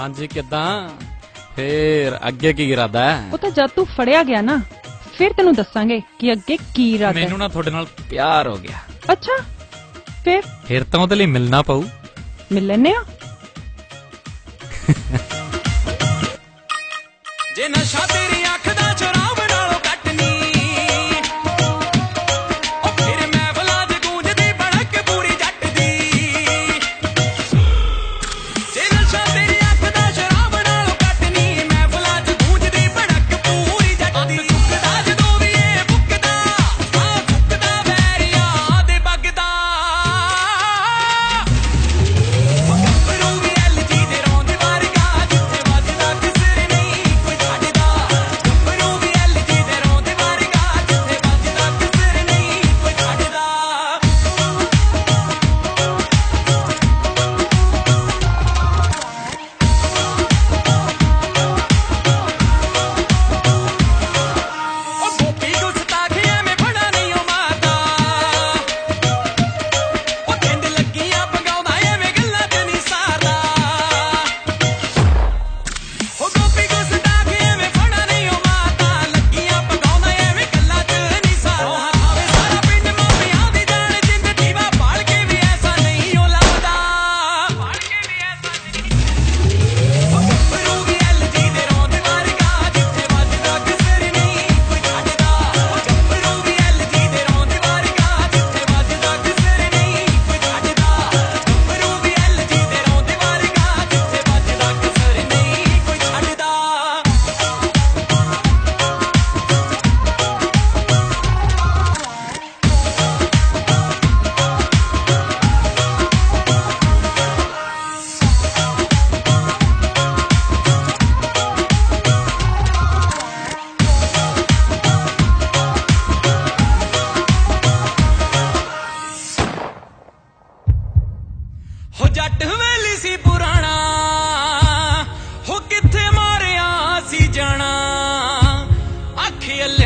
हाँ जी किदां फिर अगे की इरादा है? वो तो जब तू फड़िया गया ना फिर तेनू दसांगे कि अगे की इरादा है। मैनू ना थोड़े नाल प्यार हो गया। अच्छा फिर तो ओहदे लई मिलना पऊ। मिल लेने आ। जे नशा तेरी अख दा शराब नालों कटनी ओ फिर मैं फलाद गूंजदी भड़क पूरी जट दी। जे नशा तेरी अख दा शराब नालों कटनी मैं फलाद गूंजदी भड़क पूरी जट दी। फुकदा जदों वी ए फुकदा आ फुकदा बैरिया दे बगदा गब्बरू वी LG दे रौंद वर्गा जिथे वजदा किसर नहीं कोई छड्डदा। गब्बरू वी LG दे रौंद वर्गा जिथे वजदा किसर नहीं कोई छड्डदा। ओ गोपी गुस्ताखियां में बड़ा नहीं ओ मारदा ओ तिंद लगियां पंगाउंदा एवें गल्लां ते नहीं सारदा। ओ गोपी गुस्ताखियां में बड़ा नहीं ओ मारदा लगियां पंगाउंदा एवें गल्लां ते नहीं सारदा। खावे सारा पिंड मापियां दी जान जिंद दीवा बाल के भी ऐसा नहीं ओ लगदा। बाल के भी ऐसा नहीं ओ गब्बरू वी LG दे रौंद वर्गा जिथे वजदा किसर नहीं कोई छड्डदा। ओ गब्बरू वी LG दे रौंद वर्गा जिथे वजदा किसर नहीं कोई छड्डदा। गब्बरू वी LG दे रौंद वर्गा जिथे वजदा किसर नहीं कोई छड्डदा। हो जट वेली सी पुराना हो किथे मारिया सी जाना। अख